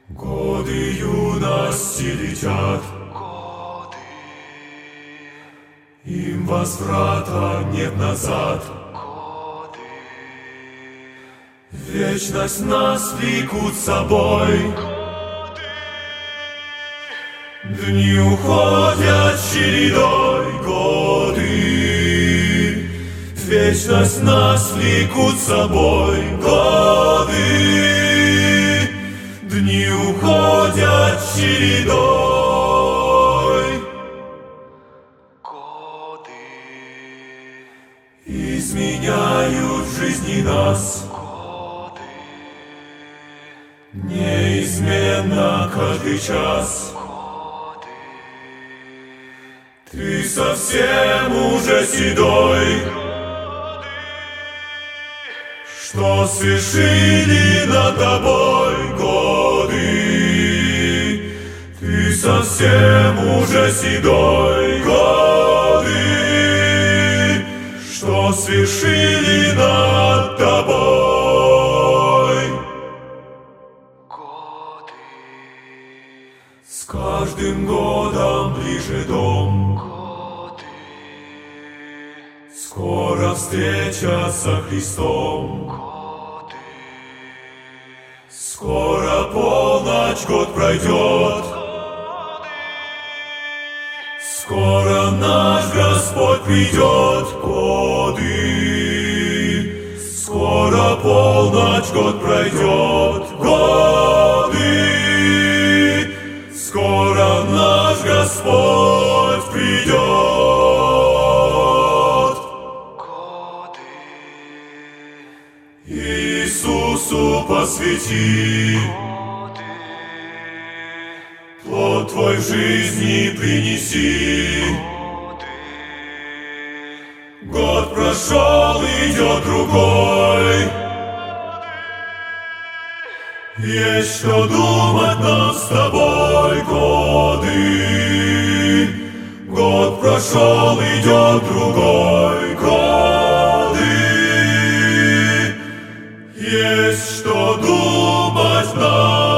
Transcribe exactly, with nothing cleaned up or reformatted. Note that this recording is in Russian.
Годы юности летят, годы, им возврата нет назад. годы, Вечность нас влекут с собой, годы, дни уходят чередой, годы. Вечность нас влекут с собой, годы. Дни уходят чередой, годы, изменяют в жизни нас. годы, Неизменно каждый час. годы, Ты совсем уже седой, что свершили над тобой годы. Ты совсем уже седой, годы, что свершили над тобой. годы, С каждым годом ближе дом, годы, скоро встреча со Христом. годы, Скоро полночь, год пройдет, скоро наш Господь придет, годы. Скоро полночь, год пройдет, годы. Скоро наш Господь придет. годы, Иисусу посвяти, годы, плод твой в жизни принеси. годы, Год прошел, идет другой. Есть что думать нам с тобой, годы. Год прошел, идет другой, годы. Есть что думать нам.